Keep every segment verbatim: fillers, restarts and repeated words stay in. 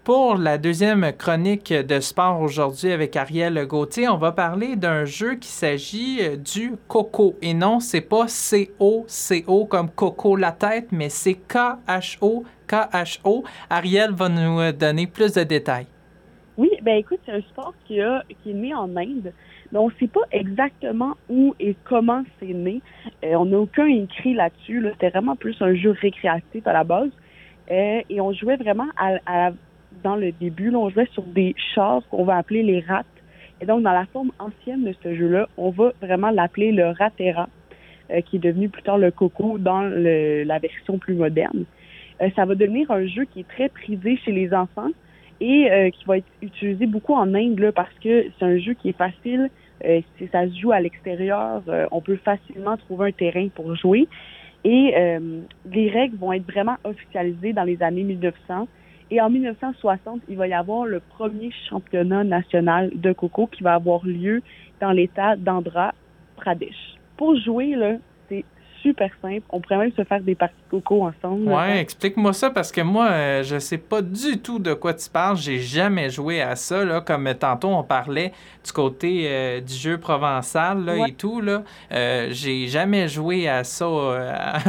Pour la deuxième chronique de sport aujourd'hui avec Ariel Gauthier, on va parler d'un jeu qui s'agit du Coco. Et non, c'est pas C O C O comme Coco la tête, mais c'est K H O K H O. Ariel va nous donner plus de détails. Oui, ben écoute, c'est un sport qui, a, qui est né en Inde, mais on ne sait pas exactement où et comment c'est né. Euh, on n'a aucun écrit là-dessus. Là. C'était vraiment plus un jeu récréatif à la base. Euh, et on jouait vraiment à, à, dans le début, là, on jouait sur des chars qu'on va appeler les rats. Et donc, dans la forme ancienne de ce jeu-là, on va vraiment l'appeler le Ratera, euh, qui est devenu plus tard le Coco dans le, la version plus moderne. Euh, ça va devenir un jeu qui est très prisé chez les enfants et euh, qui va être utilisé beaucoup en Inde là, parce que c'est un jeu qui est facile. Euh, si ça se joue à l'extérieur, euh, on peut facilement trouver un terrain pour jouer. Et euh, les règles vont être vraiment officialisées dans les années mille neuf cents. Et en mille neuf cent soixante, il va y avoir le premier championnat national de Coco qui va avoir lieu dans l'État d'Andhra Pradesh. Pour jouer, là, c'est super simple. On pourrait même se faire des parties de Coco ensemble. Ouais, là. Explique-moi ça parce que moi, euh, je sais pas du tout de quoi tu parles. J'ai jamais joué à ça. Là, comme tantôt, on parlait du côté euh, du jeu provençal là, ouais. et tout. Là. Euh, j'ai jamais joué à ça euh,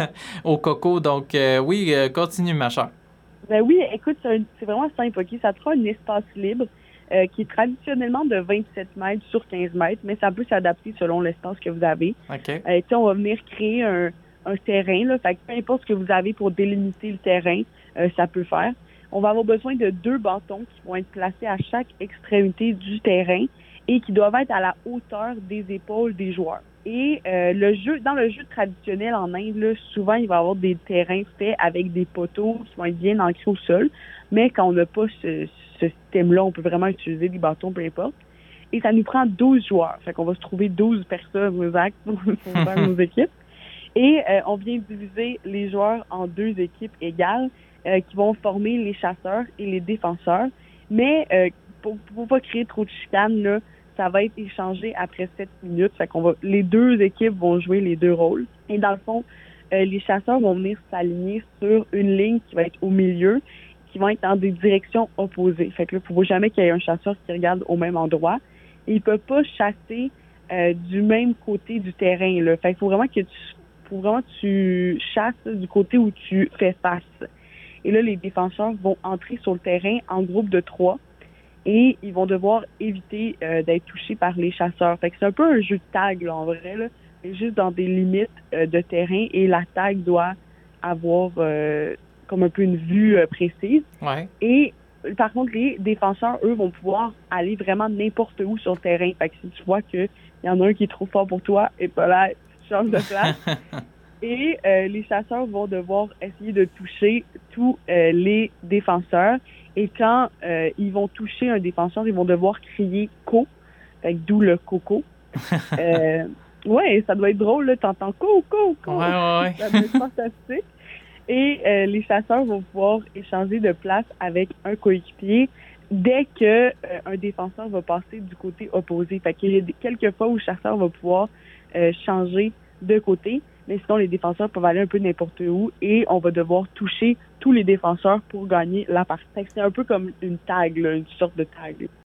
au Coco. Donc, euh, oui, euh, continue, ma chère. Ben oui, écoute, c'est, un, c'est vraiment simple. Okay? Ça te fera un espace libre euh, qui est traditionnellement de vingt-sept mètres sur quinze mètres, mais ça peut s'adapter selon l'espace que vous avez. Okay. Euh, on va venir créer un, un terrain. Là, fait que peu importe ce que vous avez pour délimiter le terrain, euh, ça peut faire. On va avoir besoin de deux bâtons qui vont être placés à chaque extrémité du terrain et qui doivent être à la hauteur des épaules des joueurs. Et euh, le jeu, dans le jeu traditionnel en Inde, là, souvent, il va y avoir des terrains faits avec des poteaux qui vont être bien ancrés au sol. Mais quand on n'a pas ce, ce système-là, on peut vraiment utiliser des bâtons, peu importe. Et ça nous prend douze joueurs. Fait qu'on va se trouver douze personnes exactes pour, pour faire nos équipes. Et euh, on vient diviser les joueurs en deux équipes égales euh, qui vont former les chasseurs et les défenseurs. Mais euh, pour ne pas créer trop de chicanes, là, ça va être échangé après sept minutes. Fait qu'on va, les deux équipes vont jouer les deux rôles. Et dans le fond, euh, les chasseurs vont venir s'aligner sur une ligne qui va être au milieu, qui vont être dans des directions opposées. Fait que là, il ne faut jamais qu'il y ait un chasseur qui regarde au même endroit. Et il ne peut pas chasser euh, du même côté du terrain. Là. Fait qu'il faut vraiment que tu, faut vraiment que tu chasses du côté où tu fais face. Et là, les défenseurs vont entrer sur le terrain en groupe de trois. Et ils vont devoir éviter euh, d'être touchés par les chasseurs. Fait que c'est un peu un jeu de tag, là, en vrai, là, juste dans des limites euh, de terrain. Et la tag doit avoir euh, comme un peu une vue euh, précise. Ouais. Et par contre, les défenseurs, eux, vont pouvoir aller vraiment n'importe où sur le terrain. Fait que si tu vois qu'il y en a un qui est trop fort pour toi, et pas là, tu changes de place. Et euh, les chasseurs vont devoir essayer de toucher tous euh, les défenseurs. Et quand euh, ils vont toucher un défenseur, ils vont devoir crier « co », fait que d'où le coco. euh, ouais, ça doit être drôle, là, t'entends « co, co, co ». Ouais, ouais, ouais. Ça doit être fantastique. Et euh, les chasseurs vont pouvoir échanger de place avec un coéquipier dès que euh, un défenseur va passer du côté opposé. Fait qu'il y a quelques fois où le chasseur va pouvoir euh, changer de côté. Mais sinon, les défenseurs peuvent aller un peu n'importe où et on va devoir toucher tous les défenseurs pour gagner la partie. C'est un peu comme une tag, là, une sorte de tag.